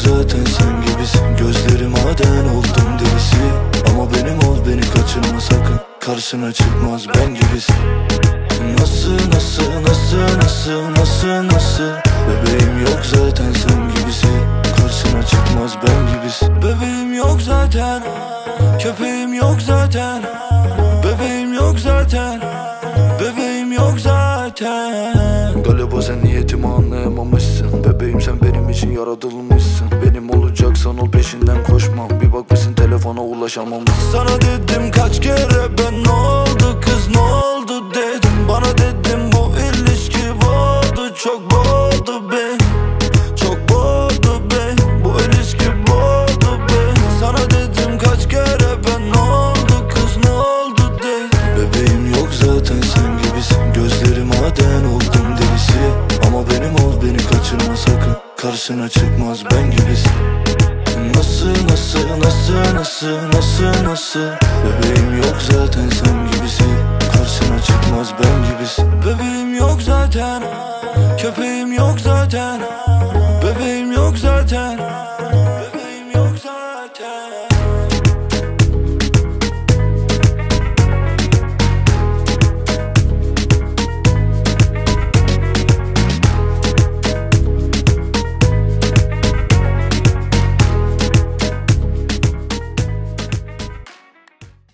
zaten sen gibisin. Gözlerim maden oldum delisi. Ama benim ol, beni kaçırma sakın. Karşına çıkmaz ben gibisin. Nasıl bebeğim yok zaten sen gibisi. Karşına çıkmaz ben gibisin. Bebeğim yok zaten, köpeğim yok zaten. Bebeğim yok zaten, bebeğim yok zaten. Galiba sen niyetimi anlayamamışsın. Bebeğim sen benim için yaratılmışsın. Benim olacaksan ol, peşinden koşmam. Bir bakmışsın telefona ulaşamamışsın. Sana dedim kaç kere ben, ne oldu kız ne oldu dedim. Bana dedim bu ilişki boğdu, çok boğdu beni. Çok boğdu beni, bu ilişki boğdu beni. Sana dedim kaç kere ben, ne oldu kız ne oldu dedim. Bebeğim yok zaten sen gibisin. Gözlerim maden oldum delisi. Ama benim ol, beni kaçırma sakın. Karşına çıkmaz ben gibisin. Nasıl bebeğim yok zaten sen gibisi. Karşına çıkmaz ben gibisin. Bebeğim yok zaten, köpeğim yok zaten.